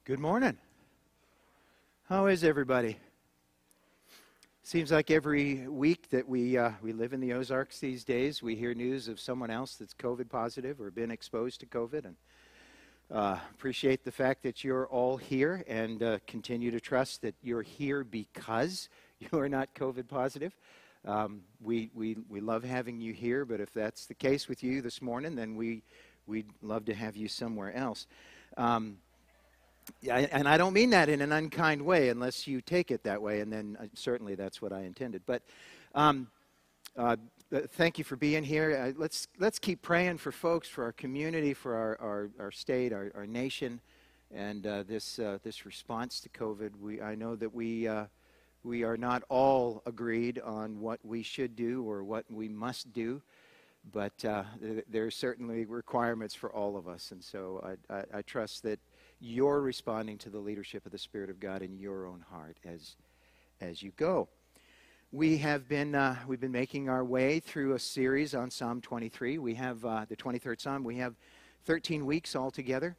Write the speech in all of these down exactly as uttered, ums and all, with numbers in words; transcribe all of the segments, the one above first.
Good morning. How is everybody? Seems like every week that we uh, we live in the Ozarks these days, we hear news of someone else that's COVID positive or been exposed to COVID. And uh, appreciate the fact that you're all here, and uh, continue to trust that you're here because you are not COVID positive. Um, we we we love having you here, but if that's the case with you this morning, then we we'd love to have you somewhere else. Um, Yeah, and I don't mean that in an unkind way unless you take it that way, and then uh, certainly that's what I intended. But um, uh, thank you for being here. Uh, let's let's keep praying for folks, for our community, for our, our, our state, our, our nation, and uh, this uh, this response to COVID. We I know that we uh, we are not all agreed on what we should do or what we must do, but uh, th- there are certainly requirements for all of us, and so I, I, I trust that you're responding to the leadership of the Spirit of God in your own heart as as you go. We have been uh, we've been making our way through a series on Psalm twenty-three. We have uh, the twenty-third Psalm. We have thirteen weeks altogether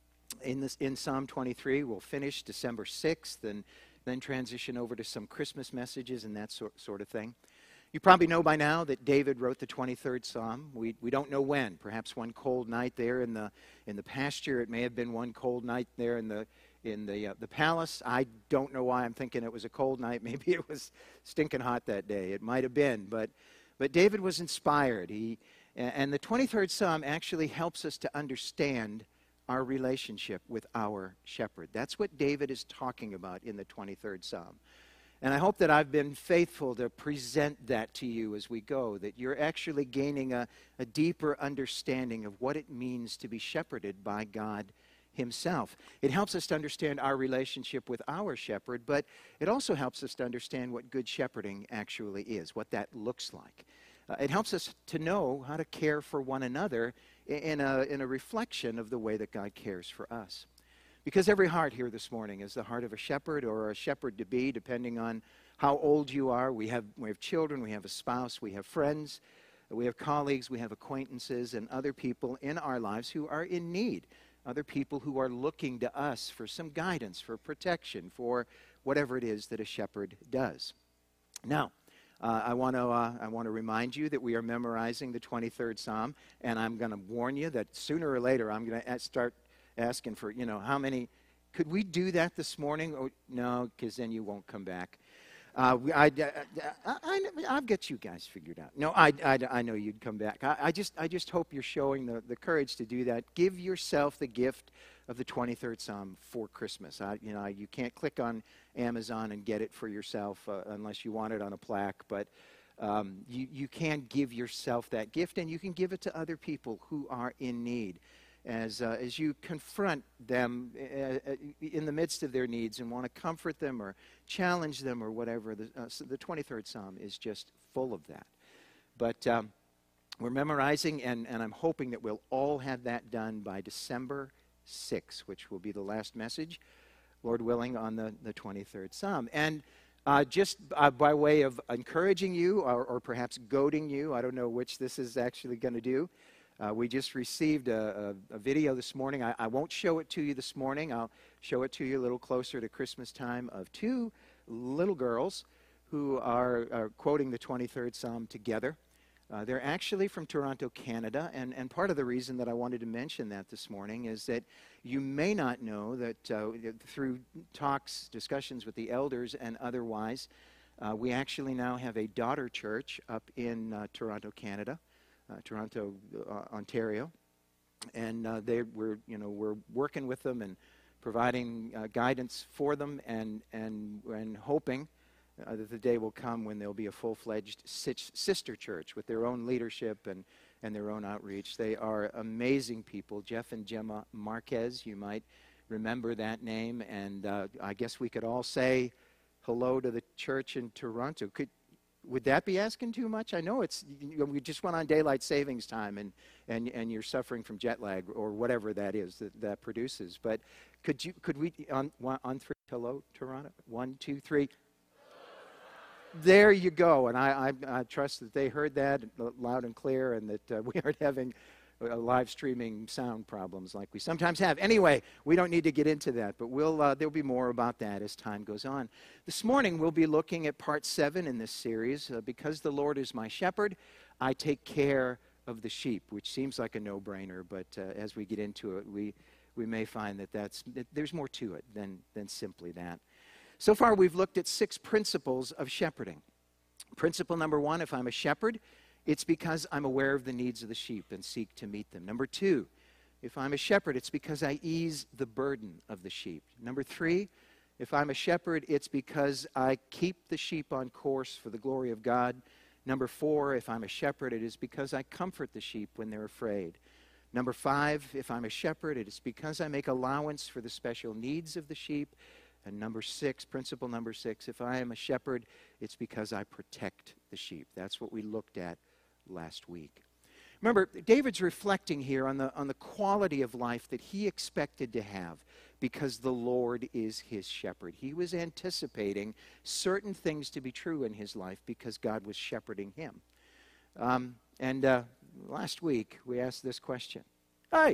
in this in Psalm twenty-three. We'll finish December sixth, and then transition over to some Christmas messages and that sort sort of thing. You probably know by now that David wrote the twenty-third Psalm. We we don't know when. Perhaps one cold night there in the in the pasture. It may have been one cold night there in the in the uh, the palace. I don't know why I'm thinking it was a cold night. Maybe it was stinking hot that day. It might have been, but but David was inspired. He and the twenty-third Psalm actually helps us to understand our relationship with our shepherd. That's what David is talking about in the twenty-third Psalm. And I hope that I've been faithful to present that to you as we go, that you're actually gaining a, a deeper understanding of what it means to be shepherded by God himself. It helps us to understand our relationship with our shepherd, but it also helps us to understand what good shepherding actually is, what that looks like. Uh, it helps us to know how to care for one another in a, in a reflection of the way that God cares for us. Because every heart here this morning is the heart of a shepherd or a shepherd-to-be, depending on how old you are. We have, we have children, we have a spouse, we have friends, we have colleagues, we have acquaintances, and other people in our lives who are in need, other people who are looking to us for some guidance, for protection, for whatever it is that a shepherd does. Now, uh, I want to uh, I want to remind you that we are memorizing the twenty-third Psalm, and I'm going to warn you that sooner or later I'm going to start asking for, you know, how many, could we do that this morning? Oh, no, because then you won't come back. Uh, I, I, I, I, I'll get you guys figured out. No, I, I, I know you'd come back. I, I just I just hope you're showing the, the courage to do that. Give yourself the gift of the twenty-third Psalm for Christmas. I, you know, you can't click on Amazon and get it for yourself uh, unless you want it on a plaque, but um, you, you can give yourself that gift, and you can give it to other people who are in need. As, uh, as you confront them uh, in the midst of their needs and want to comfort them or challenge them or whatever, the, uh, so the twenty-third Psalm is just full of that. But um, we're memorizing, and, and I'm hoping that we'll all have that done by December sixth, which will be the last message, Lord willing, on the, the twenty-third Psalm. And uh, just uh, by way of encouraging you or, or perhaps goading you, I don't know which this is actually going to do, Uh, we just received a, a, a video this morning. I, I won't show it to you this morning. I'll show it to you a little closer to Christmas time, of two little girls who are, are quoting the twenty-third Psalm together. Uh, they're actually from Toronto, Canada, and, and part of the reason that I wanted to mention that this morning is that you may not know that uh, through talks, discussions with the elders and otherwise, uh, we actually now have a daughter church up in uh, Toronto, Canada. Uh, Toronto, uh, Ontario, and uh, they were, you know, we're working with them and providing uh, guidance for them, and and and hoping uh, that the day will come when there'll be a full-fledged sister church with their own leadership and and their own outreach. They are amazing people. Jeff and Gemma Marquez, you might remember that name, and uh, I guess we could all say hello to the church in Toronto. Could Would that be asking too much? I know it's, you know, we just went on daylight savings time, and, and, and you're suffering from jet lag or whatever that is that, that produces. But could you could we on on three? Hello, Toronto. One, two, three. There you go. And I, I I trust that they heard that loud and clear, and that uh, we aren't having uh, live streaming sound problems like we sometimes have. Anyway, we don't need to get into that, but we'll, uh, there'll be more about that as time goes on. This morning, we'll be looking at part seven in this series, uh, Because the Lord is My Shepherd, I Take Care of the Sheep, which seems like a no-brainer, but uh, as we get into it, we, we may find that, that's, that there's more to it than, than simply that. So far, we've looked at six principles of shepherding. Principle number one, if I'm a shepherd, it's because I'm aware of the needs of the sheep and seek to meet them. Number two, if I'm a shepherd, it's because I ease the burden of the sheep. Number three, if I'm a shepherd, it's because I keep the sheep on course for the glory of God. Number four, if I'm a shepherd, it is because I comfort the sheep when they're afraid. Number five, if I'm a shepherd, it is because I make allowance for the special needs of the sheep. And number six, principle number six, if I am a shepherd, it's because I protect the sheep. That's what we looked at last week. Remember, David's reflecting here on the, on the quality of life that he expected to have because the Lord is his shepherd. He was anticipating certain things to be true in his life because God was shepherding him. Um, and uh, last week, we asked this question. Hey,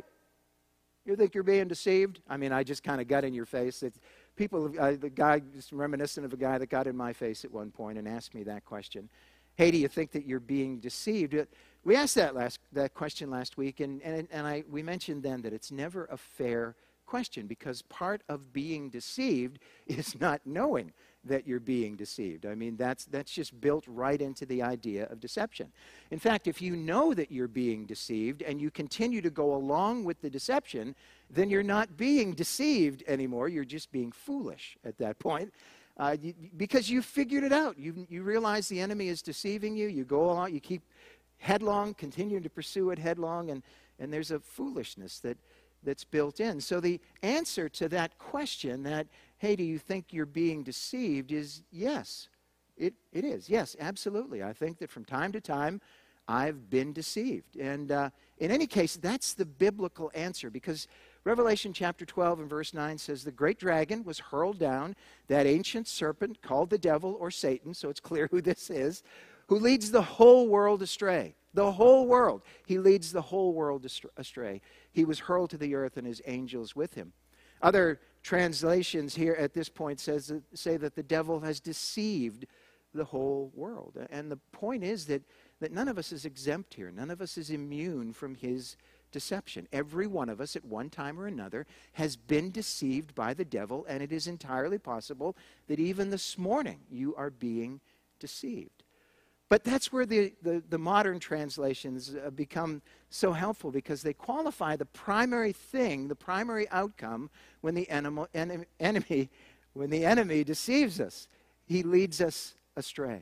you think you're being deceived? I mean, I just kind of got in your face. It's, people, uh, the guy is reminiscent of a guy that got in my face at one point and asked me that question. Hey, do you think that you're being deceived? We asked that last that question last week, and, and, and I, we mentioned then that it's never a fair question because part of being deceived is not knowing that you're being deceived. I mean, that's, that's just built right into the idea of deception. In fact, if you know that you're being deceived and you continue to go along with the deception, then you're not being deceived anymore. You're just being foolish at that point. Uh, you, because you figured it out. You, you realize the enemy is deceiving you. You go along, you keep headlong, continuing to pursue it headlong, and, and there's a foolishness that, that's built in. So the answer to that question that, hey, do you think you're being deceived, is yes. It, it is. Yes, absolutely. I think that from time to time, I've been deceived. And uh, in any case, that's the biblical answer because Revelation chapter twelve and verse nine says, the great dragon was hurled down, that ancient serpent called the devil or Satan, so it's clear who this is, who leads the whole world astray. The whole world. He leads the whole world astray. He was hurled to the earth and his angels with him. Other translations here at this point says that, say that the devil has deceived the whole world. And the point is that, that none of us is exempt here. None of us is immune from his deception. Every one of us at one time or another has been deceived by the devil, and it is entirely possible that even this morning you are being deceived. But that's where the, the, the modern translations uh, become so helpful because they qualify the primary thing, the primary outcome when the enemy, enemy, enemy, when the enemy deceives us. He leads us astray.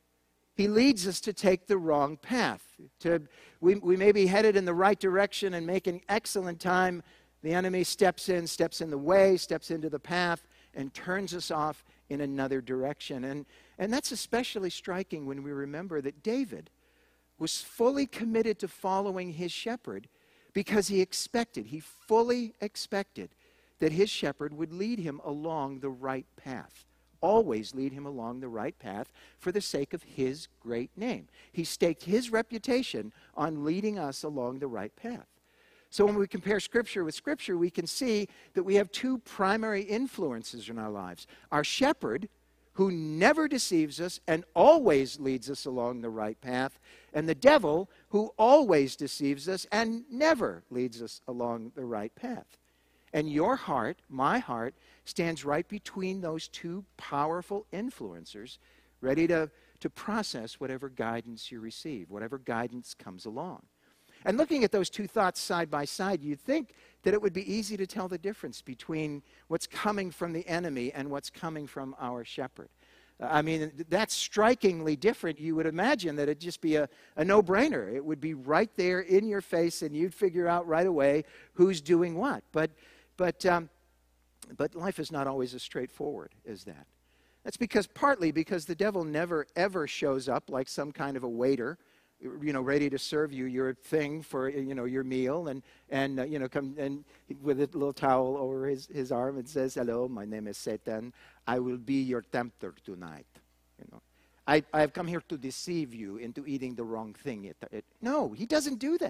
He leads us to take the wrong path. To, we, we may be headed in the right direction and make an excellent time. The enemy steps in, steps in the way, steps into the path, and turns us off in another direction. And, and that's especially striking when we remember that David was fully committed to following his shepherd because he expected, he fully expected that his shepherd would lead him along the right path. Always lead him along the right path for the sake of his great name. He staked his reputation on leading us along the right path. So when we compare Scripture with Scripture, we can see that we have two primary influences in our lives. Our shepherd, who never deceives us and always leads us along the right path, and the devil, who always deceives us and never leads us along the right path. And your heart, my heart, stands right between those two powerful influencers, ready to, to process whatever guidance you receive, whatever guidance comes along. And looking at those two thoughts side by side, you'd think that it would be easy to tell the difference between what's coming from the enemy and what's coming from our shepherd. I mean, that's strikingly different. You would imagine that it'd just be a, a no-brainer. It would be right there in your face, and you'd figure out right away who's doing what. But, but, um, but life is not always as straightforward as that. That's because partly because the devil never, ever shows up like some kind of a waiter, you know, ready to serve you your thing for, you know, your meal, and, and uh, you know, come and with a little towel over his, his arm and says, hello, my name is Satan. I will be your tempter tonight. You know, I, I have come here to deceive you into eating the wrong thing. It, it, no, he doesn't do that.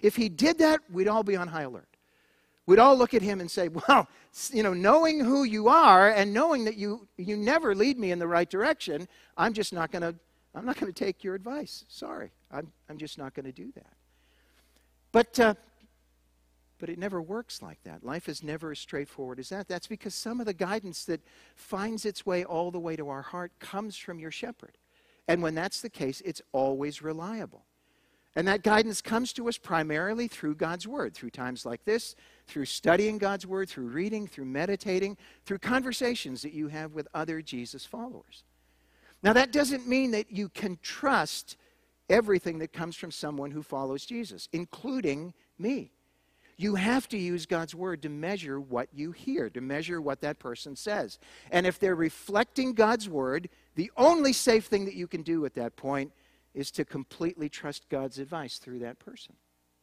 If he did that, we'd all be on high alert. We'd all look at him and say, well, you know, knowing who you are and knowing that you, you never lead me in the right direction, I'm just not going to, I'm not going to take your advice. Sorry, I'm, I'm just not going to do that. But, uh, but it never works like that. Life is never as straightforward as that. That's because some of the guidance that finds its way all the way to our heart comes from your shepherd. And when that's the case, it's always reliable. And that guidance comes to us primarily through God's Word, through times like this, through studying God's Word, through reading, through meditating, through conversations that you have with other Jesus followers. Now, that doesn't mean that you can trust everything that comes from someone who follows Jesus, including me. You have to use God's Word to measure what you hear, to measure what that person says. And if they're reflecting God's Word, the only safe thing that you can do at that point is to completely trust God's advice through that person.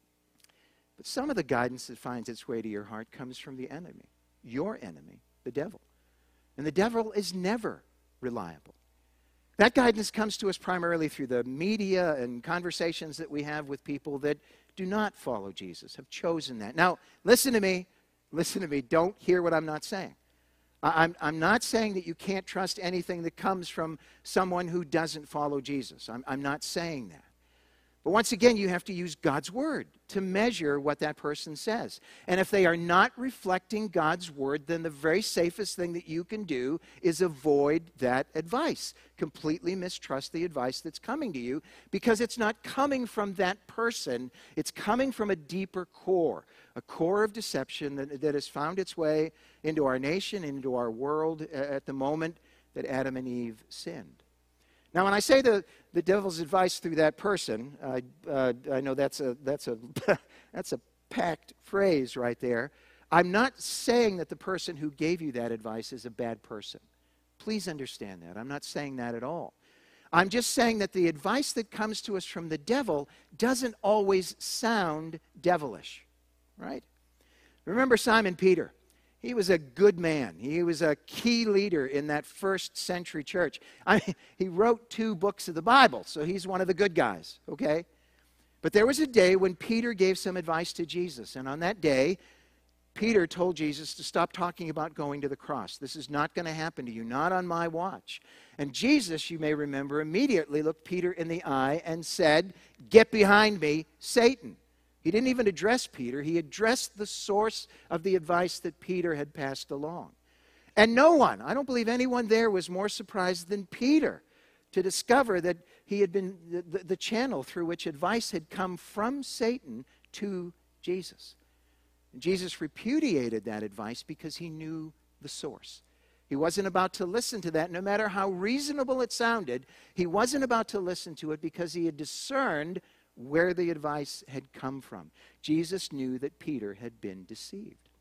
But some of the guidance that finds its way to your heart comes from the enemy, your enemy, the devil. And the devil is never reliable. That guidance comes to us primarily through the media and conversations that we have with people that do not follow Jesus, have chosen that. Now, listen to me. Listen to me. Don't hear what I'm not saying. I'm, I'm not saying that you can't trust anything that comes from someone who doesn't follow Jesus. I'm, I'm not saying that. But once again, you have to use God's Word to measure what that person says. And if they are not reflecting God's Word, then the very safest thing that you can do is avoid that advice. Completely mistrust the advice that's coming to you because it's not coming from that person. It's coming from a deeper core, a core of deception that, that has found its way into our nation, into our world at the moment that Adam and Eve sinned. Now, when I say the, the devil's advice through that person, uh, uh, I know that's a, that's, a, that's a packed phrase right there. I'm not saying that the person who gave you that advice is a bad person. Please understand that. I'm not saying that at all. I'm just saying that the advice that comes to us from the devil doesn't always sound devilish, right? Remember Simon Peter. He was a good man. He was a key leader in that first century church. I mean, he wrote two books of the Bible, so he's one of the good guys, okay? But there was a day when Peter gave some advice to Jesus, and on that day, Peter told Jesus to stop talking about going to the cross. This is not going to happen to you, not on my watch. And Jesus, you may remember, immediately looked Peter in the eye and said, "Get behind me, Satan." He didn't even address Peter. He addressed the source of the advice that Peter had passed along. And no one, I don't believe anyone there was more surprised than Peter to discover that he had been the, the channel through which advice had come from Satan to Jesus. And Jesus repudiated that advice because he knew the source. He wasn't about to listen to that, no matter how reasonable it sounded. He wasn't about to listen to it because he had discerned where the advice had come from. Jesus knew that Peter had been deceived.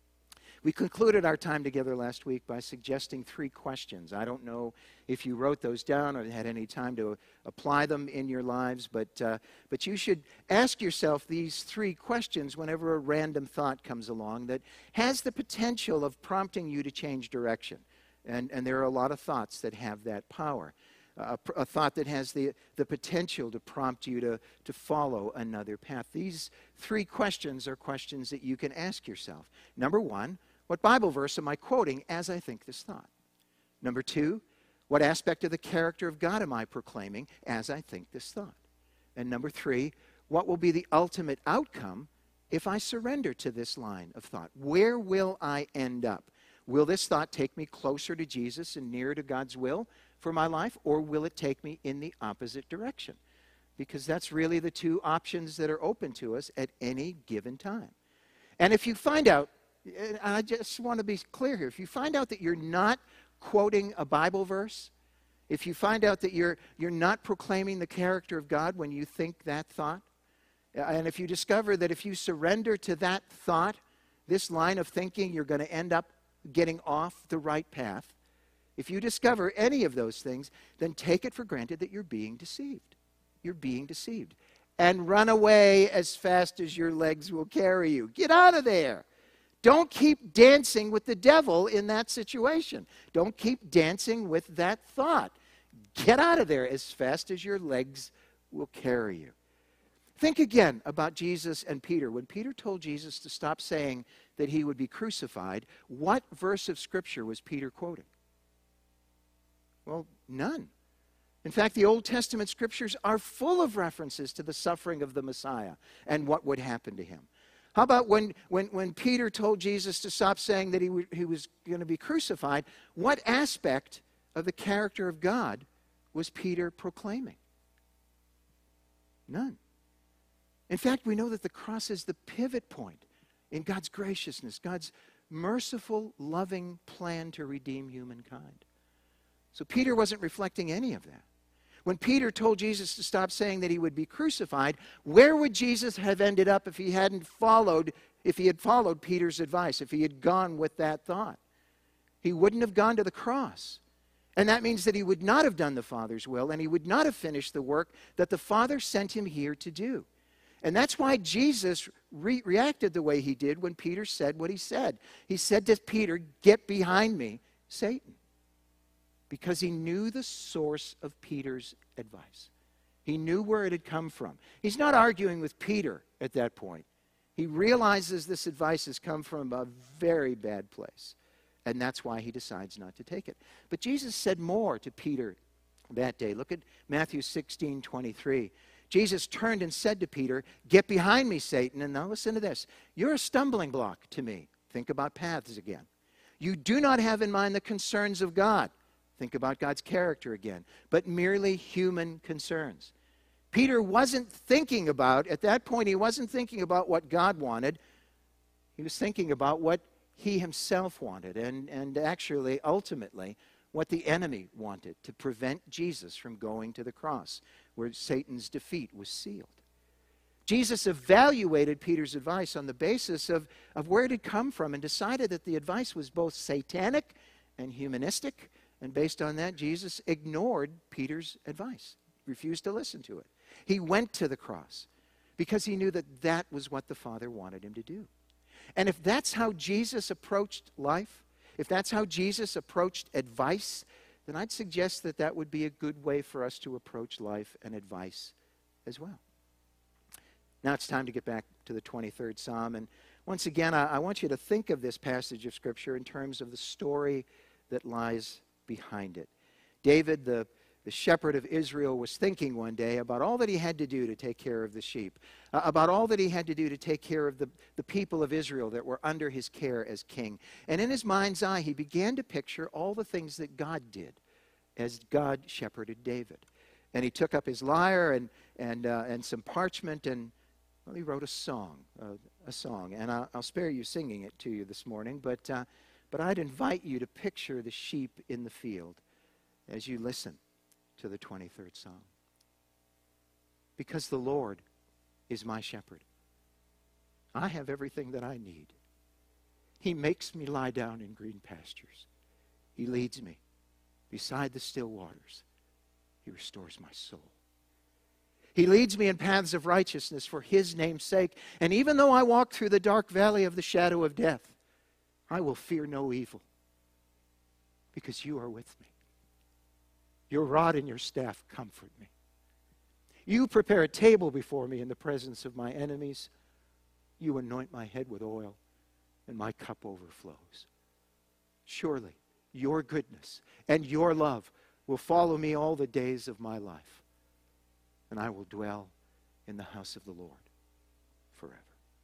We concluded our time together last week by suggesting three questions. I don't know if you wrote those down or had any time to apply them in your lives, but, uh, but you should ask yourself these three questions whenever a random thought comes along that has the potential of prompting you to change direction. And, and there are a lot of thoughts that have that power. A, a thought that has the, the potential to prompt you to, to follow another path. These three questions are questions that you can ask yourself. Number one, what Bible verse am I quoting as I think this thought? Number two, what aspect of the character of God am I proclaiming as I think this thought? And number three, what will be the ultimate outcome if I surrender to this line of thought? Where will I end up? Will this thought take me closer to Jesus and nearer to God's will for my life, or will it take me in the opposite direction? Because that's really the two options that are open to us at any given time. And if you find out, and I just want to be clear here, if you find out that you're not quoting a Bible verse, if you find out that you're, you're not proclaiming the character of God when you think that thought, and if you discover that if you surrender to that thought, this line of thinking, you're going to end up getting off the right path, if you discover any of those things, then take it for granted that you're being deceived. You're being deceived. And run away as fast as your legs will carry you. Get out of there. Don't keep dancing with the devil in that situation. Don't keep dancing with that thought. Get out of there as fast as your legs will carry you. Think again about Jesus and Peter. When Peter told Jesus to stop saying that he would be crucified, what verse of Scripture was Peter quoting? Well, none. In fact, the Old Testament Scriptures are full of references to the suffering of the Messiah and what would happen to him. How about when, when, when Peter told Jesus to stop saying that he, w- he was going to be crucified, what aspect of the character of God was Peter proclaiming? None. In fact, we know that the cross is the pivot point in God's graciousness, God's merciful, loving plan to redeem humankind. So Peter wasn't reflecting any of that. When Peter told Jesus to stop saying that he would be crucified, where would Jesus have ended up if he hadn't followed, if he had followed Peter's advice, if he had gone with that thought? He wouldn't have gone to the cross. And that means that he would not have done the Father's will, and he would not have finished the work that the Father sent him here to do. And that's why Jesus re- reacted the way he did when Peter said what he said. He said to Peter, "Get behind me, Satan." Because he knew the source of Peter's advice. He knew where it had come from. He's not arguing with Peter at that point. He realizes this advice has come from a very bad place. And that's why he decides not to take it. But Jesus said more to Peter that day. Look at Matthew sixteen twenty-three. Jesus turned and said to Peter, "Get behind me, Satan." And now listen to this. "You're a stumbling block to me." Think about paths again. "You do not have in mind the concerns of God." Think about God's character again. "But merely human concerns." Peter wasn't thinking about, at that point, he wasn't thinking about what God wanted. He was thinking about what he himself wanted, and, and actually, ultimately, what the enemy wanted, to prevent Jesus from going to the cross, where Satan's defeat was sealed. Jesus evaluated Peter's advice on the basis of, of where it had come from and decided that the advice was both satanic and humanistic. And based on that, Jesus ignored Peter's advice, refused to listen to it. He went to the cross because he knew that that was what the Father wanted him to do. And if that's how Jesus approached life, if that's how Jesus approached advice, then I'd suggest that that would be a good way for us to approach life and advice as well. Now it's time to get back to the twenty-third Psalm. And once again, I, I want you to think of this passage of Scripture in terms of the story that lies behind it. David, the, the shepherd of Israel, was thinking one day about all that he had to do to take care of the sheep, uh, about all that he had to do to take care of the, the people of Israel that were under his care as king. And in his mind's eye, he began to picture all the things that God did as God shepherded David. And he took up his lyre and, and, uh, and some parchment, and well, he wrote a song, uh, a song. And I'll, I'll spare you singing it to you this morning, but... Uh, But I'd invite you to picture the sheep in the field as you listen to the twenty-third Psalm. Because the Lord is my shepherd. I have everything that I need. He makes me lie down in green pastures. He leads me beside the still waters. He restores my soul. He leads me in paths of righteousness for his name's sake. And even though I walk through the dark valley of the shadow of death, I will fear no evil, because you are with me. Your rod and your staff comfort me. You prepare a table before me in the presence of my enemies. You anoint my head with oil, and my cup overflows. Surely your goodness and your love will follow me all the days of my life, and I will dwell in the house of the Lord forever.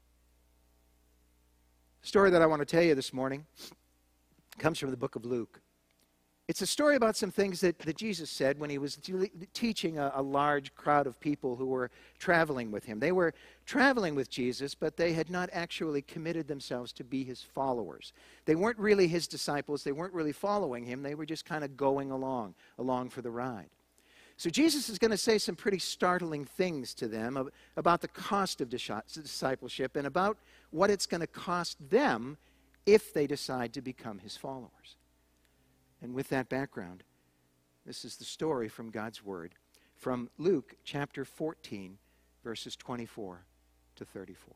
The story that I want to tell you this morning comes from the book of Luke. It's a story about some things that, that Jesus said when he was teaching a, a large crowd of people who were traveling with him. They were traveling with Jesus, but they had not actually committed themselves to be his followers. They weren't really his disciples. They weren't really following him. They were just kind of going along, along for the ride. So Jesus is going to say some pretty startling things to them about the cost of discipleship and about what it's going to cost them if they decide to become his followers. And with that background, this is the story from God's Word, from Luke chapter fourteen, verses twenty-four to thirty-four.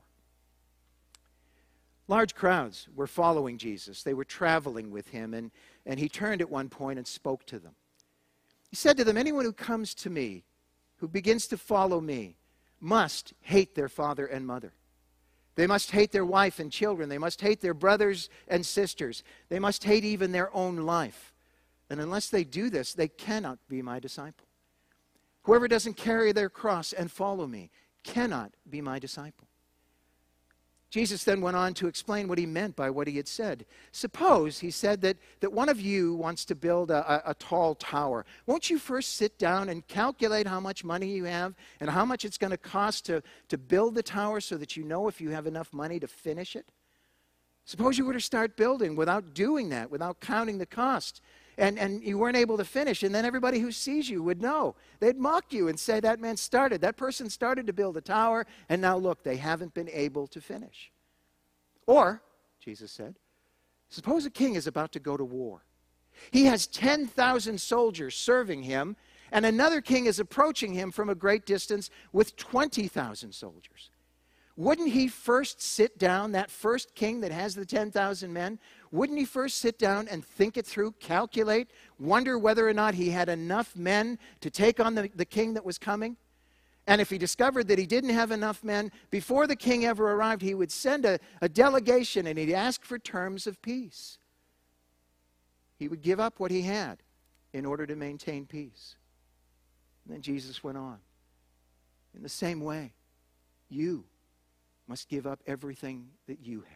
Large crowds were following Jesus. They were traveling with him, and, and he turned at one point and spoke to them. He said to them, "Anyone who comes to me, who begins to follow me, must hate their father and mother. They must hate their wife and children. They must hate their brothers and sisters. They must hate even their own life. And unless they do this, they cannot be my disciple. Whoever doesn't carry their cross and follow me cannot be my disciple. Jesus then went on to explain what he meant by what he had said. Suppose, he said, that, that one of you wants to build a, a, a tall tower. Won't you first sit down and calculate how much money you have and how much it's going to cost to, to build the tower so that you know if you have enough money to finish it? Suppose you were to start building without doing that, without counting the cost, and, and you weren't able to finish, and then everybody who sees you would know. They'd mock you and say, that man started, that person started to build a tower, and now look, they haven't been able to finish. Or, Jesus said, suppose a king is about to go to war. He has ten thousand soldiers serving him, and another king is approaching him from a great distance with twenty thousand soldiers. Wouldn't he first sit down, that first king that has the ten thousand men, wouldn't he first sit down and think it through, calculate, wonder whether or not he had enough men to take on the, the king that was coming? And if he discovered that he didn't have enough men, before the king ever arrived, he would send a, a delegation and he'd ask for terms of peace. He would give up what he had in order to maintain peace. And then Jesus went on. In the same way, you must give up everything that you have.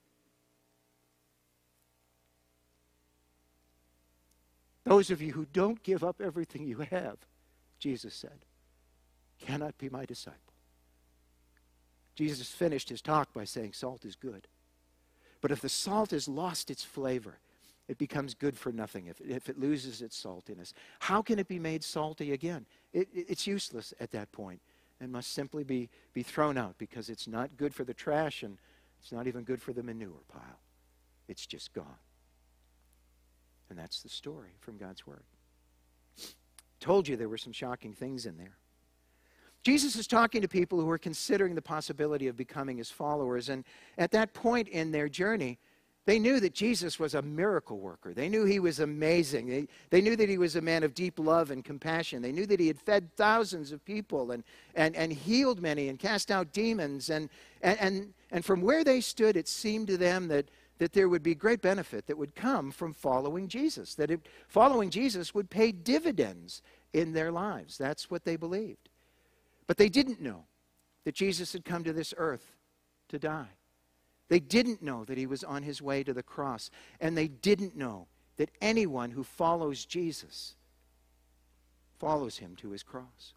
Those of you who don't give up everything you have, Jesus said, cannot be my disciple. Jesus finished his talk by saying salt is good. But if the salt has lost its flavor, it becomes good for nothing if, if it loses its saltiness. How can it be made salty again? It, it, it's useless at that point and must simply be, be thrown out because it's not good for the trash and it's not even good for the manure pile. It's just gone. And that's the story from God's Word. Told you there were some shocking things in there. Jesus is talking to people who are considering the possibility of becoming his followers. And at that point in their journey, they knew that Jesus was a miracle worker. They knew he was amazing. They, they knew that he was a man of deep love and compassion. They knew that he had fed thousands of people and, and, and healed many and cast out demons. And, and, and, and from where they stood, it seemed to them that, that there would be great benefit that would come from following Jesus, that it, following Jesus would pay dividends in their lives. That's what they believed. But they didn't know that Jesus had come to this earth to die. They didn't know that he was on his way to the cross. And they didn't know that anyone who follows Jesus follows him to his cross.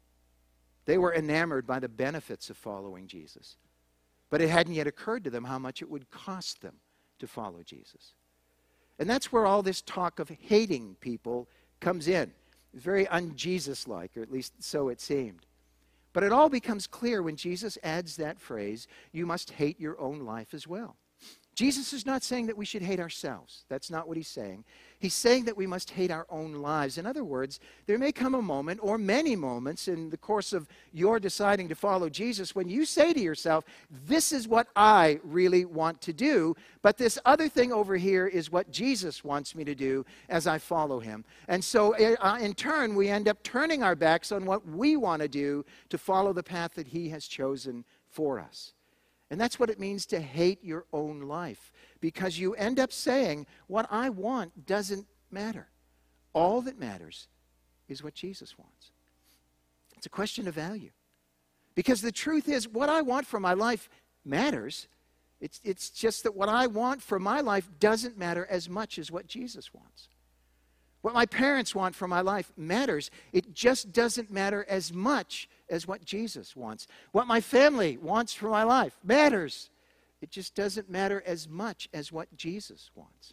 They were enamored by the benefits of following Jesus. But it hadn't yet occurred to them how much it would cost them to follow Jesus. And that's where all this talk of hating people comes in. It's very un-Jesus-like, or at least so it seemed. But it all becomes clear when Jesus adds that phrase, you must hate your own life as well. Jesus is not saying that we should hate ourselves. That's not what he's saying. He's saying that we must hate our own lives. In other words, there may come a moment or many moments in the course of your deciding to follow Jesus when you say to yourself, this is what I really want to do, but this other thing over here is what Jesus wants me to do as I follow him. And so uh, in turn, we end up turning our backs on what we want to do to follow the path that he has chosen for us. And that's what it means to hate your own life, because you end up saying, what I want doesn't matter. All that matters is what Jesus wants. It's a question of value. Because the truth is, what I want for my life matters. It's, it's just that what I want for my life doesn't matter as much as what Jesus wants. What my parents want for my life matters. It just doesn't matter as much as what Jesus wants. What my family wants for my life matters. It just doesn't matter as much as what Jesus wants.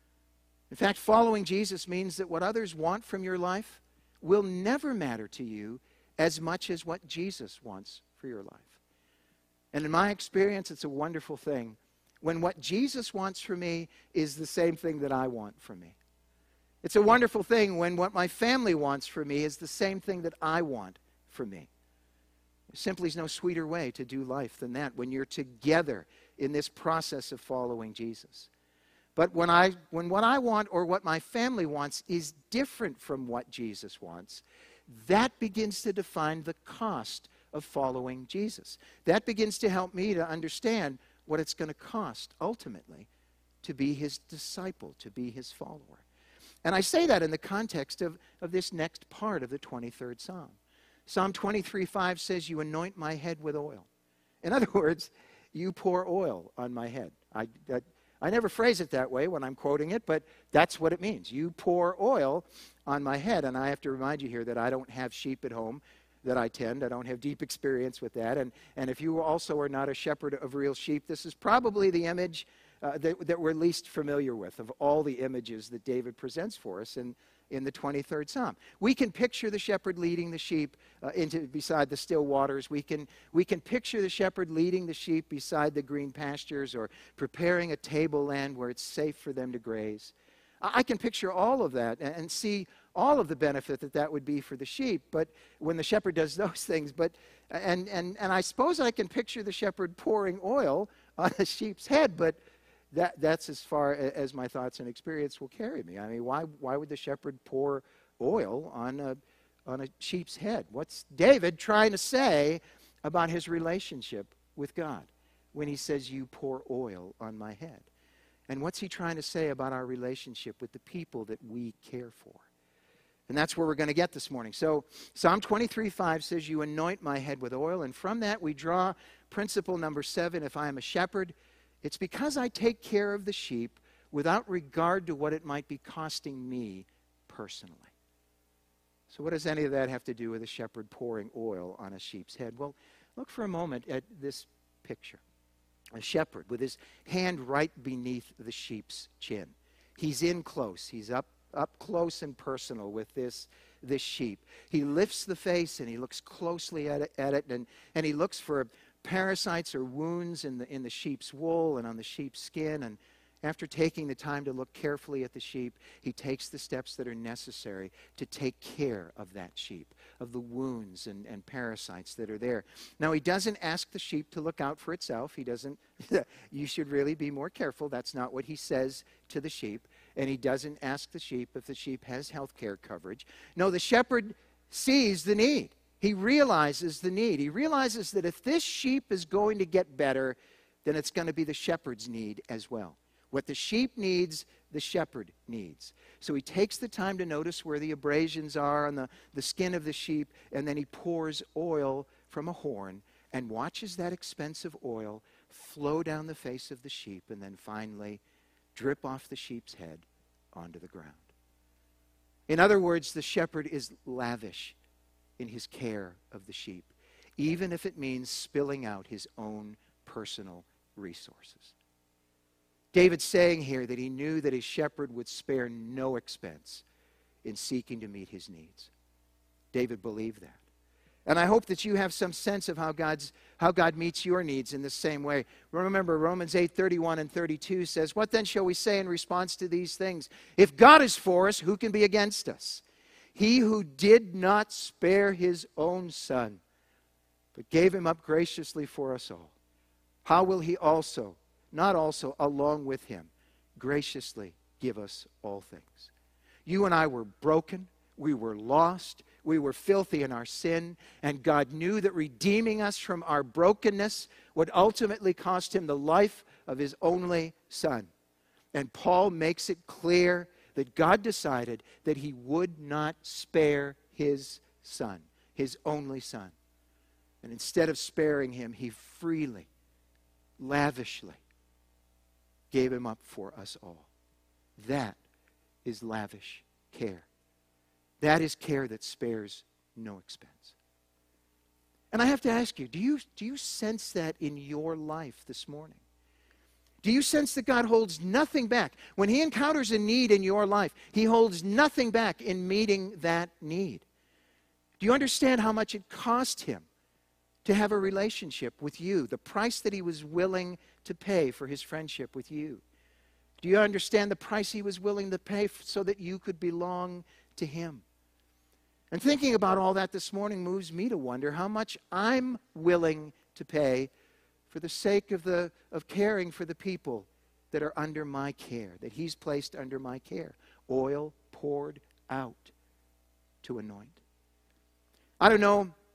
In fact, following Jesus means that what others want from your life will never matter to you as much as what Jesus wants for your life. And in my experience, it's a wonderful thing when what Jesus wants for me is the same thing that I want for me. It's a wonderful thing when what my family wants for me is the same thing that I want for me. There simply is no sweeter way to do life than that, when you're together in this process of following Jesus. But when I, when what I want or what my family wants is different from what Jesus wants, that begins to define the cost of following Jesus. That begins to help me to understand what it's going to cost ultimately to be his disciple, to be his follower. And I say that in the context of, of this next part of the twenty-third Psalm. Psalm twenty-three five says, you anoint my head with oil. In other words, you pour oil on my head. I, that, I never phrase it that way when I'm quoting it, but that's what it means. You pour oil on my head. And I have to remind you here that I don't have sheep at home that I tend. I don't have deep experience with that. And, and if you also are not a shepherd of real sheep, this is probably the image uh, that, that we're least familiar with of all the images that David presents for us in, in the twenty-third Psalm. We can picture the shepherd leading the sheep uh, into beside the still waters. We can, we can picture the shepherd leading the sheep beside the green pastures or preparing a tableland where it's safe for them to graze. I can picture all of that and see all of the benefit that that would be for the sheep, but when the shepherd does those things, but and and and I suppose I can picture the shepherd pouring oil on a sheep's head, but that that's as far as my thoughts and experience will carry me. I mean, why why would the shepherd pour oil on a on a sheep's head? What's David trying to say about his relationship with God when he says, you pour oil on my head? And what's he trying to say about our relationship with the people that we care for? And that's where we're going to get this morning. So Psalm twenty-three five says, you anoint my head with oil. And from that we draw principle number seven. If I am a shepherd, it's because I take care of the sheep without regard to what it might be costing me personally. So what does any of that have to do with a shepherd pouring oil on a sheep's head? Well, look for a moment at this picture. A shepherd with his hand right beneath the sheep's chin. He's in close. He's up up close and personal with this, this sheep. He lifts the face and he looks closely at it, at it and, and he looks for parasites or wounds in the, in the sheep's wool and on the sheep's skin. And after taking the time to look carefully at the sheep, he takes the steps that are necessary to take care of that sheep, of the wounds and, and parasites that are there. Now, he doesn't ask the sheep to look out for itself. He doesn't, you should really be more careful. That's not what he says to the sheep. And he doesn't ask the sheep if the sheep has health care coverage. No, the shepherd sees the need. He realizes the need. He realizes that if this sheep is going to get better, then it's going to be the shepherd's need as well. What the sheep needs, the shepherd needs. So he takes the time to notice where the abrasions are on the, the skin of the sheep, and then he pours oil from a horn and watches that expensive oil flow down the face of the sheep and then finally drip off the sheep's head onto the ground. In other words, the shepherd is lavish in his care of the sheep, even if it means spilling out his own personal resources. David's saying here that he knew that his shepherd would spare no expense in seeking to meet his needs. David believed that. And I hope that you have some sense of how God's how God meets your needs in the same way. Remember, Romans eight thirty-one and thirty-two says, what then shall we say in response to these things? If God is for us, who can be against us? He who did not spare his own son, but gave him up graciously for us all, how will he also not also, along with him, graciously give us all things? You and I were broken. We were lost. We were filthy in our sin. And God knew that redeeming us from our brokenness would ultimately cost him the life of his only son. And Paul makes it clear that God decided that he would not spare his son, his only son. And instead of sparing him, he freely, lavishly gave him up for us all. That is lavish care. That is care that spares no expense. And I have to ask you, do you, do you sense that in your life this morning? Do you sense that God holds nothing back? When he encounters a need in your life, he holds nothing back in meeting that need. Do you understand how much it cost him to have a relationship with you, the price that he was willing to pay for his friendship with you? Do you understand the price he was willing to pay so that you could belong to him? And thinking about all that this morning moves me to wonder how much I'm willing to pay for the sake of, the, of caring for the people that are under my care, that he's placed under my care. Oil poured out to anoint. I don't know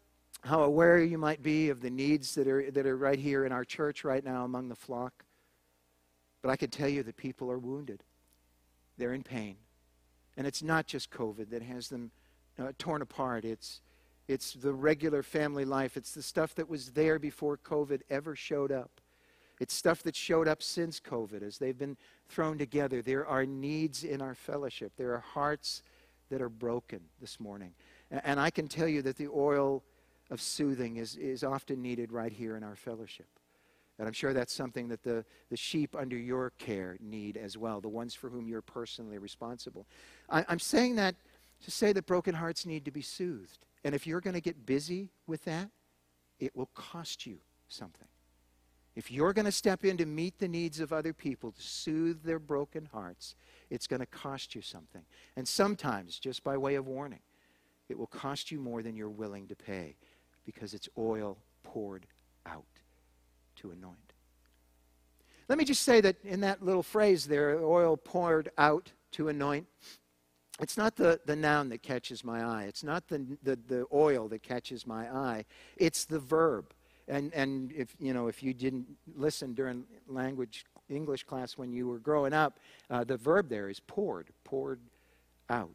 how aware you might be of the needs that are, that are right here in our church right now among the flock. But I can tell you that people are wounded. They're in pain. And it's not just COVID that has them uh, torn apart. It's, it's the regular family life. It's the stuff that was there before COVID ever showed up. It's stuff that showed up since COVID as they've been thrown together. There are needs in our fellowship. There are hearts that are broken this morning. And I can tell you that the oil of soothing is, is often needed right here in our fellowship. And I'm sure that's something that the, the sheep under your care need as well, the ones for whom you're personally responsible. I, I'm saying that to say that broken hearts need to be soothed. And if you're going to get busy with that, it will cost you something. If you're going to step in to meet the needs of other people, to soothe their broken hearts, it's going to cost you something. And sometimes, just by way of warning, it will cost you more than you're willing to pay because it's oil poured out to anoint. Let me just say that in that little phrase there, oil poured out to anoint, it's not the, the noun that catches my eye. It's not the, the, the oil that catches my eye. It's the verb. And and if you know if you didn't listen during language English class when you were growing up, uh, the verb there is poured, poured out.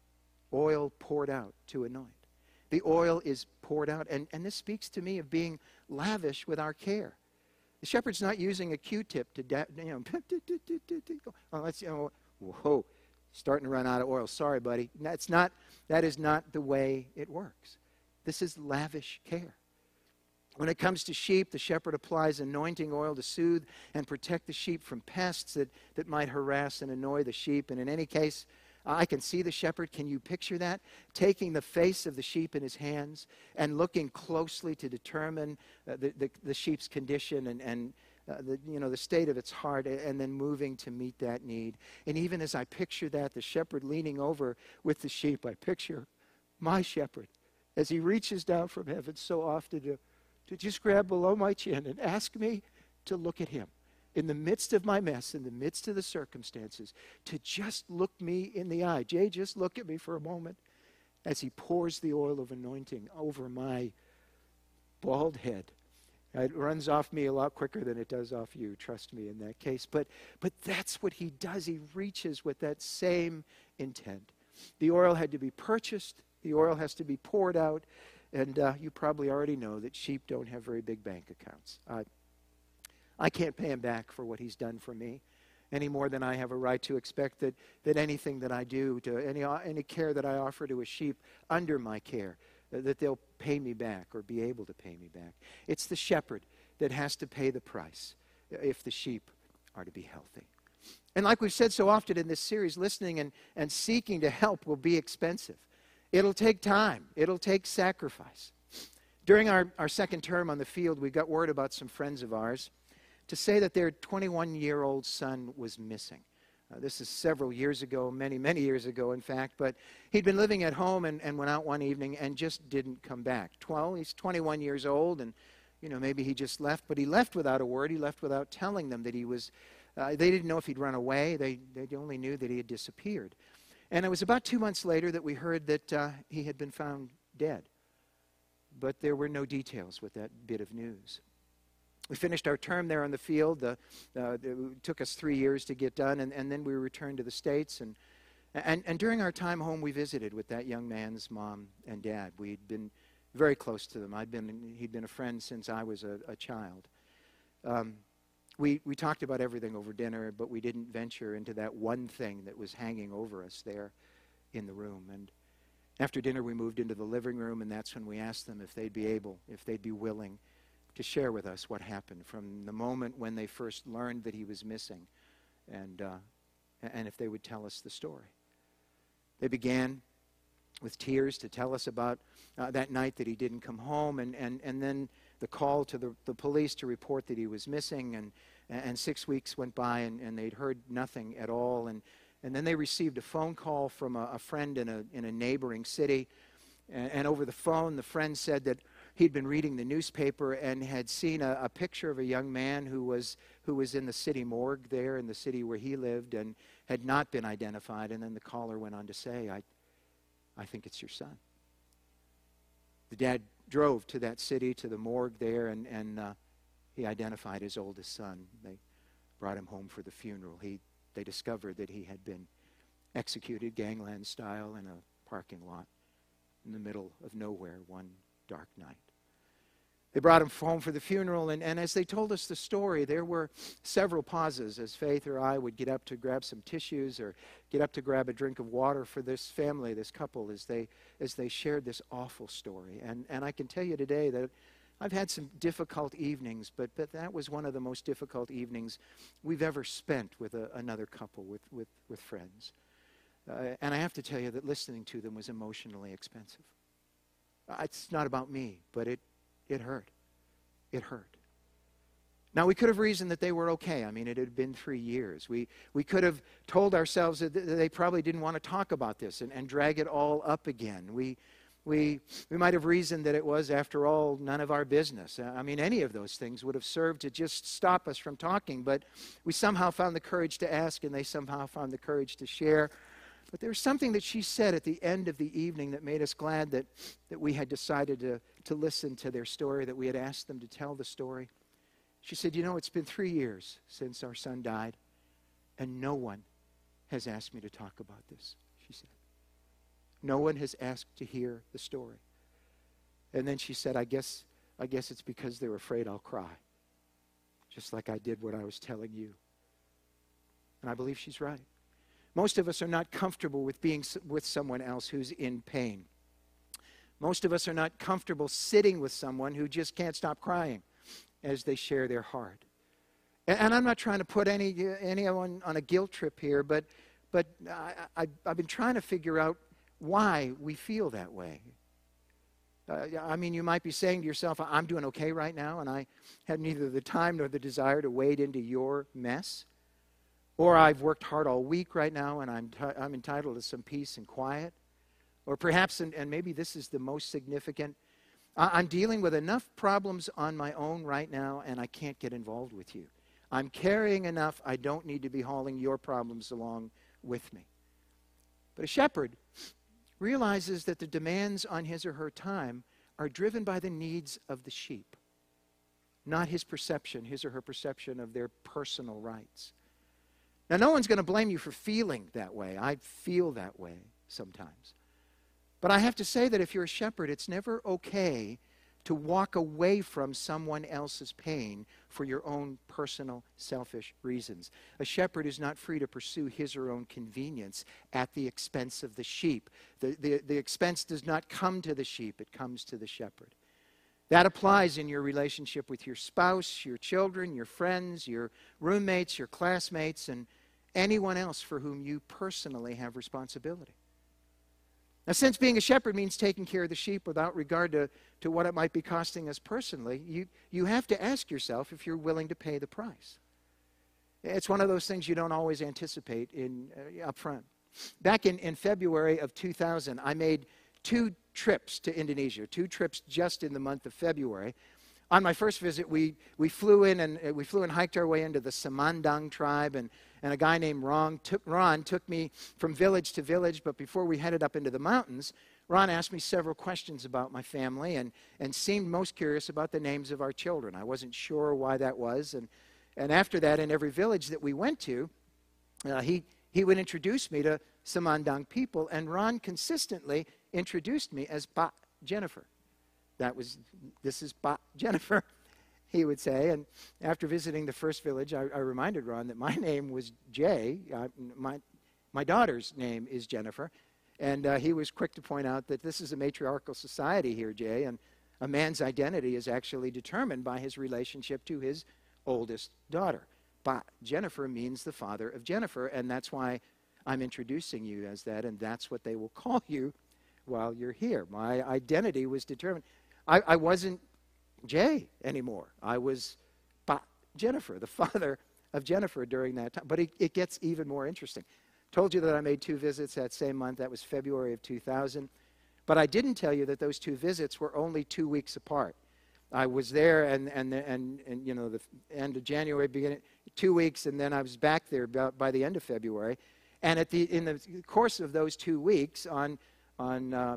Oil poured out to anoint. The oil is poured out, and, and this speaks to me of being lavish with our care. The shepherd's not using a Q-tip to, da- you know, oh, let's, you know, whoa, starting to run out of oil. Sorry, buddy. That's not. That is not the way it works. This is lavish care. When it comes to sheep, the shepherd applies anointing oil to soothe and protect the sheep from pests that, that might harass and annoy the sheep. And in any case, I can see the shepherd. Can you picture that? Taking the face of the sheep in his hands and looking closely to determine uh, the, the, the sheep's condition and, and uh, the, you know, the state of its heart, and then moving to meet that need. And even as I picture that, the shepherd leaning over with the sheep, I picture my shepherd as he reaches down from heaven so often to to just grab below my chin and ask me to look at him in the midst of my mess, in the midst of the circumstances, to just look me in the eye. Jay, just look at me for a moment as he pours the oil of anointing over my bald head. It runs off me a lot quicker than it does off you, trust me in that case. But, but that's what he does. He reaches with that same intent. The oil had to be purchased. The oil has to be poured out. And uh, you probably already know that sheep don't have very big bank accounts. Uh, I can't pay him back for what he's done for me any more than I have a right to expect that, that anything that I do, to any, uh, any care that I offer to a sheep under my care, uh, that they'll pay me back or be able to pay me back. It's the shepherd that has to pay the price if the sheep are to be healthy. And like we've said so often in this series, listening and, and seeking to help will be expensive. It'll take time. It'll take sacrifice. During our, our second term on the field, we got word about some friends of ours to say that their twenty-one-year-old son was missing. Uh, this is several years ago, many, many years ago, in fact, but he'd been living at home and, and went out one evening and just didn't come back. twelve, he's twenty-one years old, and, you know, maybe he just left, but he left without a word. He left without telling them that he was, uh, they didn't know if he'd run away. They, they only knew that he had disappeared. And it was about two months later that we heard that uh, he had been found dead. But there were no details with that bit of news. We finished our term there on the field. Uh, uh, it took us three years to get done, and, and then we returned to the States. And, and, and during our time home, we visited with that young man's mom and dad. We'd been very close to them. I'd been, he'd been a friend since I was a, a child. Um, We, we talked about everything over dinner, but we didn't venture into that one thing that was hanging over us there in the room. And after dinner, we moved into the living room, and that's when we asked them if they'd be able, if they'd be willing to share with us what happened from the moment when they first learned that he was missing, and, uh, and if they would tell us the story. They began with tears to tell us about uh, that night that he didn't come home, and, and, and then the call to the, the police to report that he was missing, and, and six weeks went by, and, and they'd heard nothing at all, and, and then they received a phone call from a, a friend in a, in a neighboring city, and, and over the phone, the friend said that he'd been reading the newspaper and had seen a, a picture of a young man who was, who was in the city morgue there in the city where he lived and had not been identified, and then the caller went on to say, I, I think it's your son. The dad drove to that city, to the morgue there, and, and uh, he identified his oldest son. They brought him home for the funeral. He, they discovered that he had been executed gangland style in a parking lot in the middle of nowhere one dark night. They brought him home for the funeral, and, and as they told us the story, there were several pauses as Faith or I would get up to grab some tissues or get up to grab a drink of water for this family, this couple, as they as they shared this awful story. And, and I can tell you today that I've had some difficult evenings, but, but that was one of the most difficult evenings we've ever spent with a, another couple, with, with, with friends. Uh, and I have to tell you that listening to them was emotionally expensive. Uh, it's not about me, but it It hurt. It hurt. Now, we could have reasoned that they were okay. I mean, it had been three years. We we could have told ourselves that they probably didn't want to talk about this and, and drag it all up again. We, we, we might have reasoned that it was, after all, none of our business. I mean, any of those things would have served to just stop us from talking, but we somehow found the courage to ask, and they somehow found the courage to share. But there was something that she said at the end of the evening that made us glad that, that we had decided to, to listen to their story, that we had asked them to tell the story. She said, you know, it's been three years since our son died, and no one has asked me to talk about this, she said. No one has asked to hear the story. And then she said, I guess, I guess it's because they're afraid I'll cry, just like I did what I was telling you. And I believe she's right. Most of us are not comfortable with being with someone else who's in pain. Most of us are not comfortable sitting with someone who just can't stop crying as they share their heart. And, and I'm not trying to put any anyone on a guilt trip here, but but I, I, I've been trying to figure out why we feel that way. Uh, I mean, you might be saying to yourself, I'm doing okay right now, and I have neither the time nor the desire to wade into your mess. Or I've worked hard all week right now, and I'm, t- I'm entitled to some peace and quiet. Or perhaps, and, and maybe this is the most significant, I- I'm dealing with enough problems on my own right now, and I can't get involved with you. I'm carrying enough, I don't need to be hauling your problems along with me. But a shepherd realizes that the demands on his or her time are driven by the needs of the sheep, not his perception, his or her perception of their personal rights. Now, no one's going to blame you for feeling that way. I feel that way sometimes. But I have to say that if you're a shepherd, it's never okay to walk away from someone else's pain for your own personal, selfish reasons. A shepherd is not free to pursue his or her own convenience at the expense of the sheep. The, the, the expense does not come to the sheep, it comes to the shepherd. That applies in your relationship with your spouse, your children, your friends, your roommates, your classmates, and anyone else for whom you personally have responsibility. Now, since being a shepherd means taking care of the sheep without regard to, to what it might be costing us personally, you, you have to ask yourself if you're willing to pay the price. It's one of those things you don't always anticipate in uh, up front. Back in, in February of two thousand, I made two trips to Indonesia, two trips just in the month of February. On my first visit, we, we flew in and uh, we flew and hiked our way into the Samandang tribe, and, and a guy named Ron took, Ron took me from village to village. But before we headed up into the mountains, Ron asked me several questions about my family and, and seemed most curious about the names of our children. I wasn't sure why that was. And, and after that, in every village that we went to, uh, he, he would introduce me to Samandang people, and Ron consistently introduced me as Ba Jennifer. That was, this is Ba Jennifer, he would say. And after visiting the first village, I, I reminded Ron that my name was Jay. Uh, my, my daughter's name is Jennifer. And uh, he was quick to point out that this is a matriarchal society here, Jay, and a man's identity is actually determined by his relationship to his oldest daughter. Ba Jennifer means the father of Jennifer, and that's why I'm introducing you as that, and that's what they will call you while you're here. My identity was determined. I, I wasn't Jay anymore. I was Ba Jennifer, the father of Jennifer during that time. But it, it gets even more interesting. Told you that I made two visits that same month. That was February of two thousand. But I didn't tell you that those two visits were only two weeks apart. I was there, and and and, and you know, the end of January, beginning two weeks, and then I was back there about by the end of February. And at the in the course of those two weeks, on on um,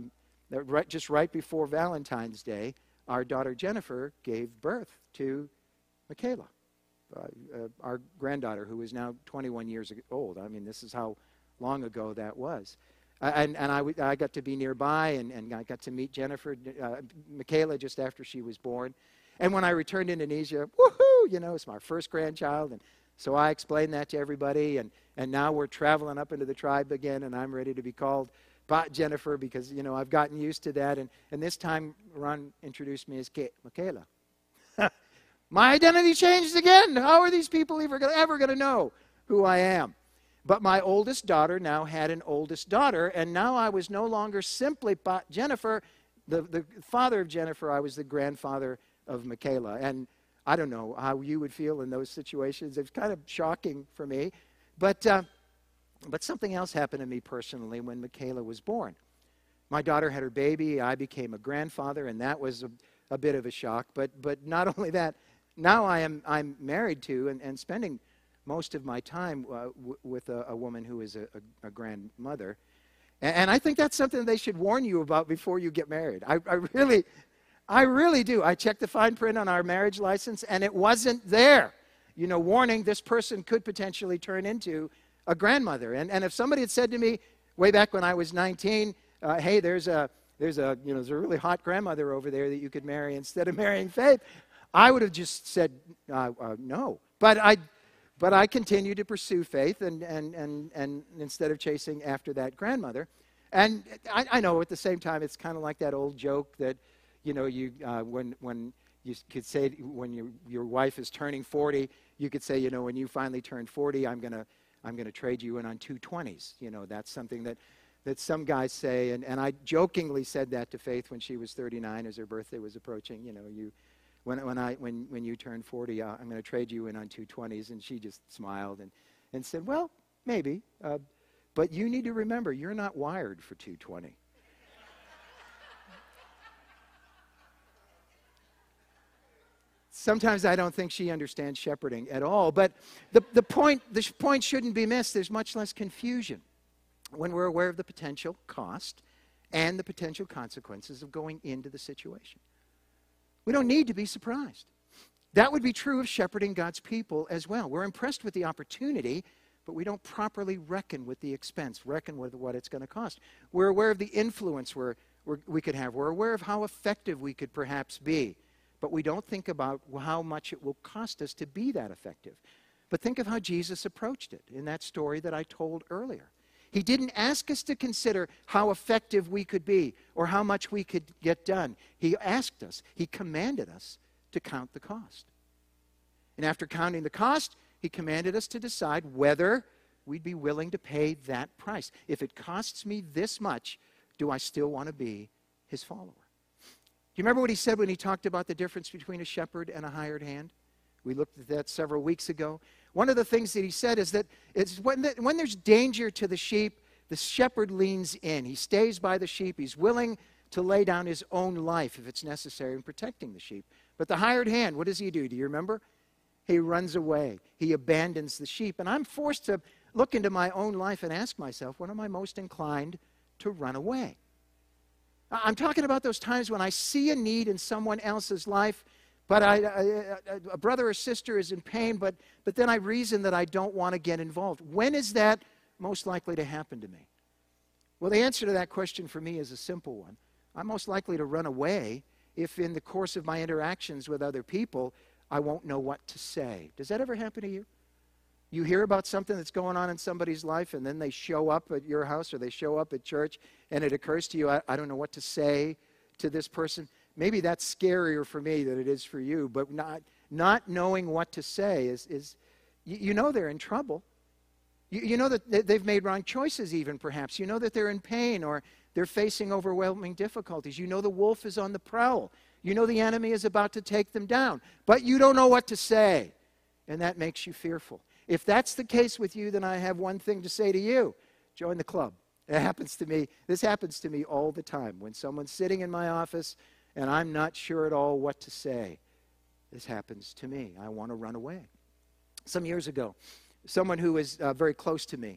that right, just right before Valentine's Day, our daughter Jennifer gave birth to Michaela, uh, uh, our granddaughter, who is now twenty-one years old. I mean, this is how long ago that was. Uh, and and I, w- I got to be nearby, and, and I got to meet Jennifer, uh, Michaela, just after she was born. And when I returned to Indonesia, woohoo, you know, it's my first grandchild. And so I explained that to everybody. And, and now we're traveling up into the tribe again, and I'm ready to be called Pat Jennifer because, you know, I've gotten used to that. And, and this time, Ron introduced me as Ke- Michaela. My identity changed again. How are these people ever gonna, ever going to know who I am? But my oldest daughter now had an oldest daughter, and now I was no longer simply Pat Jennifer, the, the father of Jennifer. I was the grandfather of Michaela. And I don't know how you would feel in those situations. It's kind of shocking for me. But, uh, but something else happened to me personally when Michaela was born. My daughter had her baby. I became a grandfather, and that was a, a bit of a shock. But, but not only that, now I am, I'm married to and, and spending most of my time uh, w- with a, a woman who is a, a, a grandmother. And, and I think that's something they should warn you about before you get married. I, I really... I really do. I checked the fine print on our marriage license, and it wasn't there. You know, warning, this person could potentially turn into a grandmother. And, and if somebody had said to me way back when I was nineteen, uh, hey, there's a, there's, a, you know, there's a really hot grandmother over there that you could marry instead of marrying Faith, I would have just said uh, uh, no. But I, but I continued to pursue Faith, and, and, and, and instead of chasing after that grandmother. And I, I know at the same time it's kind of like that old joke that, you know, you uh, when when you could say when your your wife is turning forty, you could say, you know, when you finally turn forty, I'm gonna I'm gonna trade you in on two twenties. You know, that's something that that some guys say, and, and I jokingly said that to Faith when she was thirty-nine, as her birthday was approaching. You know, you when when I when when you turn forty, uh, I'm gonna trade you in on two twenties, and she just smiled and and said, well, maybe, uh, but you need to remember, you're not wired for two twenty. Sometimes I don't think she understands shepherding at all. But the, the, point, the sh- point shouldn't be missed. There's much less confusion when we're aware of the potential cost and the potential consequences of going into the situation. We don't need to be surprised. That would be true of shepherding God's people as well. We're impressed with the opportunity, but we don't properly reckon with the expense, reckon with what it's going to cost. We're aware of the influence we're, we're, we could have. We're aware of how effective we could perhaps be. But we don't think about how much it will cost us to be that effective. But think of how Jesus approached it in that story that I told earlier. He didn't ask us to consider how effective we could be or how much we could get done. He asked us, he commanded us to count the cost. And after counting the cost, he commanded us to decide whether we'd be willing to pay that price. If it costs me this much, do I still want to be his follower? Do you remember what he said when he talked about the difference between a shepherd and a hired hand? We looked at that several weeks ago. One of the things that he said is that it's when, the, when there's danger to the sheep, the shepherd leans in. He stays by the sheep. He's willing to lay down his own life if it's necessary in protecting the sheep. But the hired hand, what does he do? Do you remember? He runs away. He abandons the sheep. And I'm forced to look into my own life and ask myself, when am I most inclined to run away? I'm talking about those times when I see a need in someone else's life, but I, I, a brother or sister is in pain, but, but then I reason that I don't want to get involved. When is that most likely to happen to me? Well, the answer to that question for me is a simple one. I'm most likely to run away if in the course of my interactions with other people, I won't know what to say. Does that ever happen to you? You hear about something that's going on in somebody's life, and then they show up at your house or they show up at church, and it occurs to you, I, I don't know what to say to this person. Maybe that's scarier for me than it is for you, but not, not knowing what to say is, is you, you know they're in trouble. You, you know that they've made wrong choices even, perhaps. You know that they're in pain or they're facing overwhelming difficulties. You know the wolf is on the prowl. You know the enemy is about to take them down, but you don't know what to say, and that makes you fearful. If that's the case with you, then I have one thing to say to you. Join the club. It happens to me. This happens to me all the time. When someone's sitting in my office and I'm not sure at all what to say, this happens to me. I want to run away. Some years ago, someone who was uh, very close to me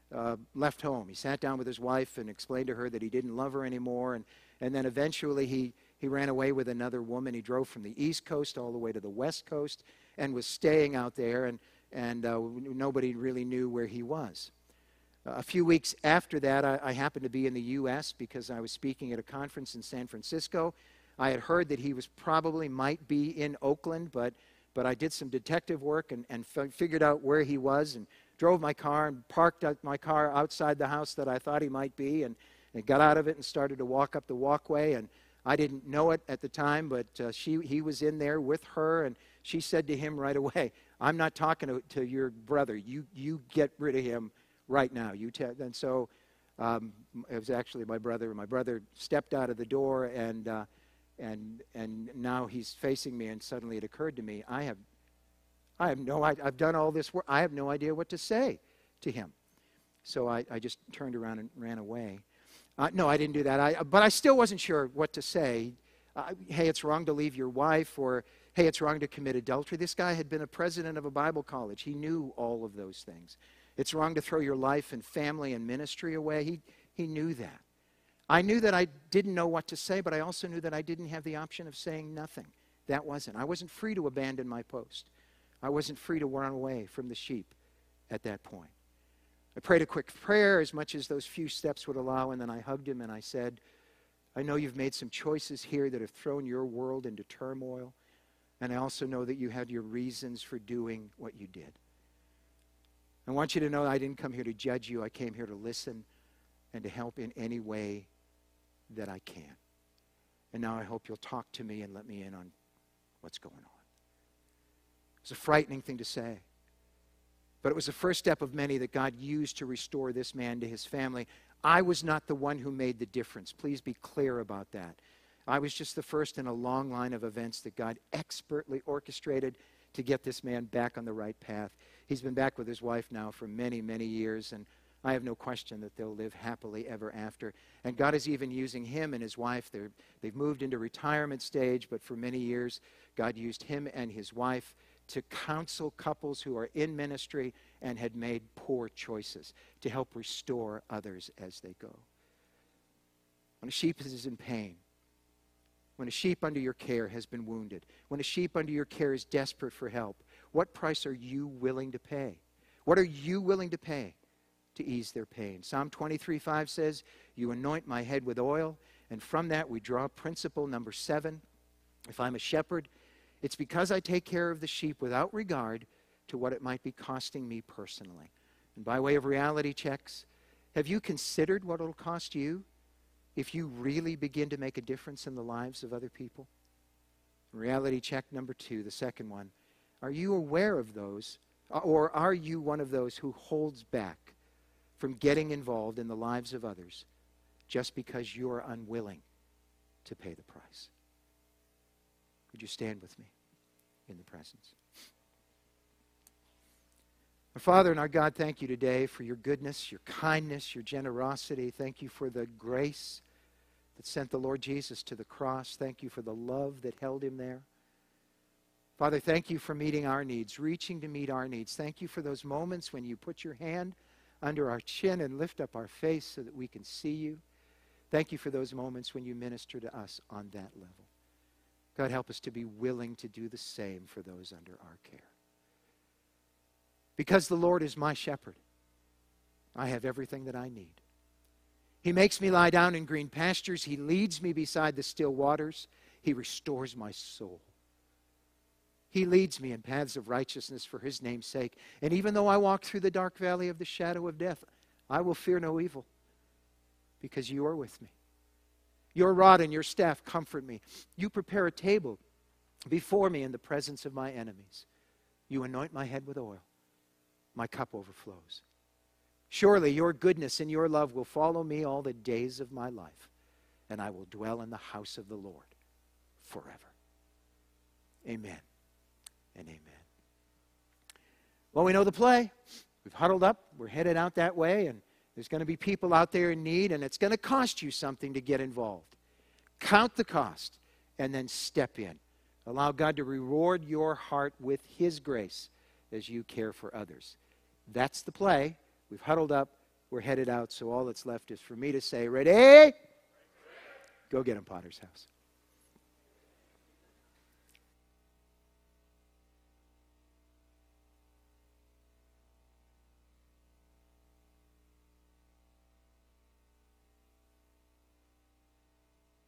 uh, left home. He sat down with his wife and explained to her that he didn't love her anymore. And, and then eventually he, he ran away with another woman. He drove from the East Coast all the way to the West Coast and was staying out there, and, and uh, nobody really knew where he was. Uh, a few weeks after that, I, I happened to be in the U S because I was speaking at a conference in San Francisco. I had heard that he was probably might be in Oakland, but, but I did some detective work and, and f- figured out where he was and drove my car and parked out my car outside the house that I thought he might be, and, and got out of it and started to walk up the walkway. And I didn't know it at the time, but uh, she he was in there with her, and she said to him right away, "I'm not talking to, to your brother. You you get rid of him right now." You te-. And so um, it was actually my brother. My brother stepped out of the door, and uh, and and now he's facing me. And suddenly it occurred to me, I have. I have no idea. I've done all this work. I have no idea what to say to him. So I, I just turned around and ran away. Uh, no, I didn't do that. I, but I still wasn't sure what to say. Uh, hey, it's wrong to leave your wife, or hey, it's wrong to commit adultery. This guy had been a president of a Bible college. He knew all of those things. It's wrong to throw your life and family and ministry away. He, he knew that. I knew that I didn't know what to say, but I also knew that I didn't have the option of saying nothing. That wasn't. I wasn't free to abandon my post. I wasn't free to run away from the sheep at that point. I prayed a quick prayer as much as those few steps would allow, and then I hugged him and I said, "I know you've made some choices here that have thrown your world into turmoil, and I also know that you had your reasons for doing what you did. I want you to know I didn't come here to judge you. I came here to listen and to help in any way that I can. And now I hope you'll talk to me and let me in on what's going on." It was a frightening thing to say. But it was the first step of many that God used to restore this man to his family. I was not the one who made the difference. Please be clear about that. I was just the first in a long line of events that God expertly orchestrated to get this man back on the right path. He's been back with his wife now for many, many years, and I have no question that they'll live happily ever after. And God is even using him and his wife. They're, they've moved into retirement stage, but for many years, God used him and his wife to counsel couples who are in ministry and had made poor choices, to help restore others as they go. When a sheep is in pain, when a sheep under your care has been wounded, when a sheep under your care is desperate for help, what price are you willing to pay? What are you willing to pay to ease their pain? Psalm twenty-three five says, "You anoint my head with oil." And from that we draw principle number seven. If I'm a shepherd, it's because I take care of the sheep without regard to what it might be costing me personally. And by way of reality checks, have you considered what it'll cost you if you really begin to make a difference in the lives of other people? Reality check number two, the second one. Are you aware of those, or are you one of those who holds back from getting involved in the lives of others just because you're unwilling to pay the price? Would you stand with me in the presence? Our Father and our God, thank you today for your goodness, your kindness, your generosity. Thank you for the grace that sent the Lord Jesus to the cross. Thank you for the love that held him there. Father, thank you for meeting our needs, reaching to meet our needs. Thank you for those moments when you put your hand under our chin and lift up our face so that we can see you. Thank you for those moments when you minister to us on that level. God, help us to be willing to do the same for those under our care. Because the Lord is my shepherd, I have everything that I need. He makes me lie down in green pastures. He leads me beside the still waters. He restores my soul. He leads me in paths of righteousness for his name's sake. And even though I walk through the dark valley of the shadow of death, I will fear no evil, because you are with me. Your rod and your staff comfort me. You prepare a table before me in the presence of my enemies. You anoint my head with oil. My cup overflows. Surely your goodness and your love will follow me all the days of my life, and I will dwell in the house of the Lord forever. Amen and amen. Well, we know the play. We've huddled up. We're headed out that way, and there's going to be people out there in need, and it's going to cost you something to get involved. Count the cost, and then step in. Allow God to reward your heart with his grace as you care for others. That's the play. We've huddled up. we're headed out, so all that's left is for me to say, ready? Go get him, Potter's House.